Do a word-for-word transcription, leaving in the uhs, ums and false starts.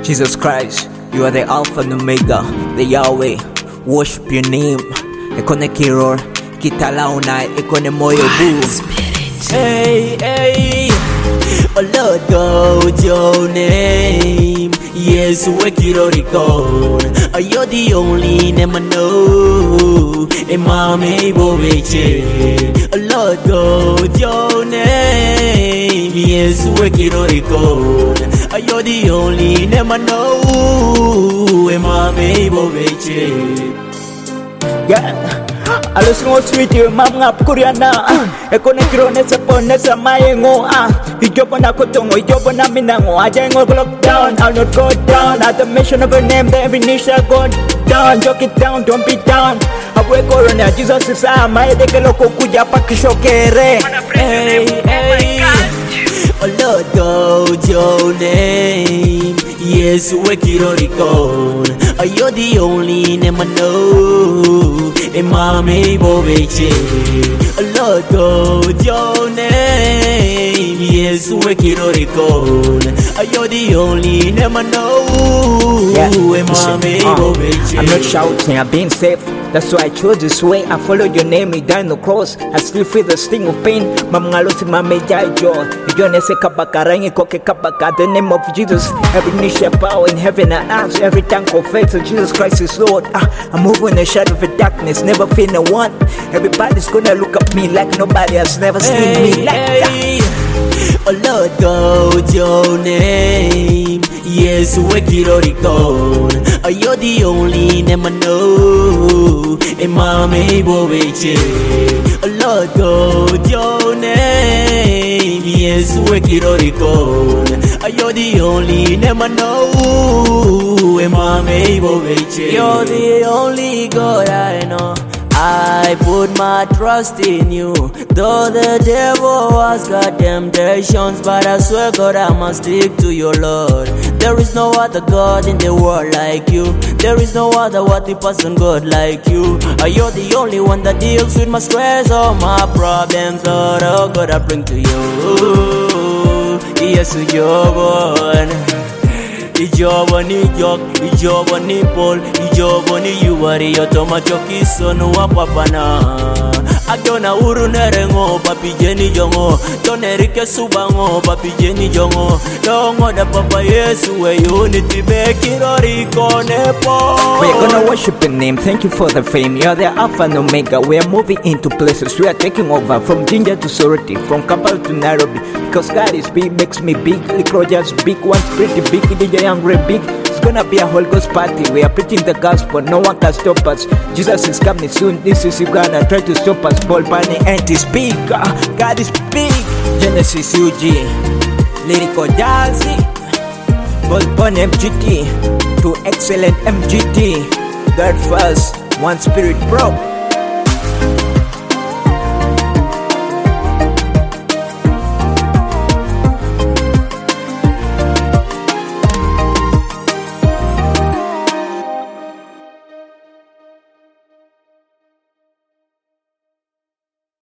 Jesus Christ, you are the Alpha and Omega, the Yahweh. Worship your name. Ekone kiror, kitalauna, ekone moyo bu. Hey, hey, oh Lord God, your name. Yes, we kirori God. Oh, you're the only name I know. Emame boveche. Oh Lord God, your name. Yes, we kirori God. Oh, you're the only name I know. Emame boveche. Yeah. Alos ngo sweet you mam ngap kuriana eko ne kiro ne sepon ne samaye ngo ah ijobo na kotongo ijobo na minango aja ngo lockdown I'll not go down at the mention of her name the every knee shall go down joke it down don't be down abwe corona Jesus is a mai de que loco kuja pa kishokere hey hey oh Lord God your name yes we kirori God oh you're the only name I know Emame boveche Lord God your name yes we kirori God you're the only name I know Emame boveche I'm not shouting I've been safe that's why I chose this way I follow your name you died on the cross I still feel the sting of pain mamngalosi mame jaijo you nese kabakarangi koke kabaka the name of Jesus every knee shall bow in heaven and earth every tongue confess that Jesus Christ is Lord ah, I'm moving in the shadow of the darkness never feel no one everybody's gonna look at me like nobody has never seen hey, me like hey. that oh Lord God your name yes we kirori God oh you're the only name I know Emame boveche oh Lord God your name yes we kirori God oh you're the only name I know Emame boveche you're the only God I know I put my trust in you. Though the devil has got temptations, but I swear God I must stick to your Lord. There is no other God in the world like you. There is no other worthy person God like you. You're the only one that deals with my stress, all my problems, Lord. Oh God I bring to you. Yes, you're born. Ijobo ni jok, ijobo ni pol, ijobo ni yuwari yotoma chokiso nuwa papana. Agona uru nerengo papi jeni jongo, tonerike subango papi jeni jongo. Dongo da papa Yesu we unity bekirori konepo. We're gonna worship your name, thank you for the fame. You're the Alpha and Omega. We are moving into places. We are taking over from Jinja to Soroti, from Kampala to Nairobi. Because God is big, makes me big. Lick Rogers big, one's pretty big, D J Angry big. It's gonna be a Holy Ghost party. We are preaching the gospel, no one can stop us. Jesus is coming soon, this is Uganda. Try to stop us, Paul Bunny and is big. God is big. Genesis U G, Lyrical Jazzy, Paul Bunny M G T, to excellent M G T. God first, one spirit bro.